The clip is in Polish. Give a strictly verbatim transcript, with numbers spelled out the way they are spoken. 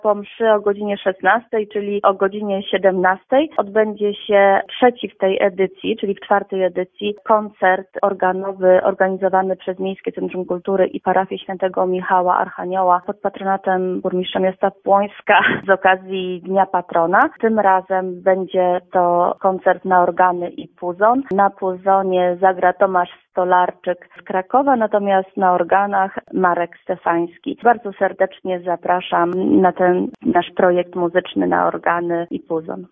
Po mszy o godzinie szesnastej, czyli o godzinie siedemnastej odbędzie się trzeci w tej edycji, czyli w czwartej edycji, koncert organowy organizowany przez Miejskie Centrum Kultury i Parafię Świętego Michała Archanioła pod patronatem burmistrza miasta Płońska z okazji Dnia Patrona. Tym razem będzie to koncert na organy i puzon. Na puzonie zagra Tomasz Stolarczyk z Krakowa, natomiast na organach Marek Stefański. Bardzo serdecznie zapraszam na ten nasz projekt muzyczny na organy i puzon.